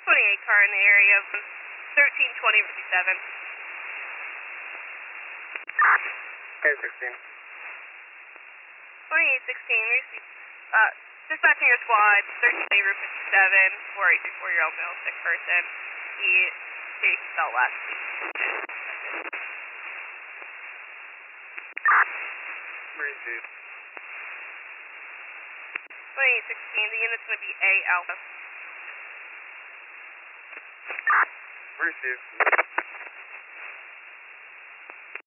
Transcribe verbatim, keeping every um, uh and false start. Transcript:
twenty-eight car in the area of thirteen twenty fifty-seven. Okay, sixteen. twenty-eight sixteen, receive, uh, dispatching your squad, thirteen twenty Route fifty-seven, for a thirty-four-year-old male sick person. He, he fell last week. Receive. twenty-eight sixteen, the unit's going to be A Alpha. Receive.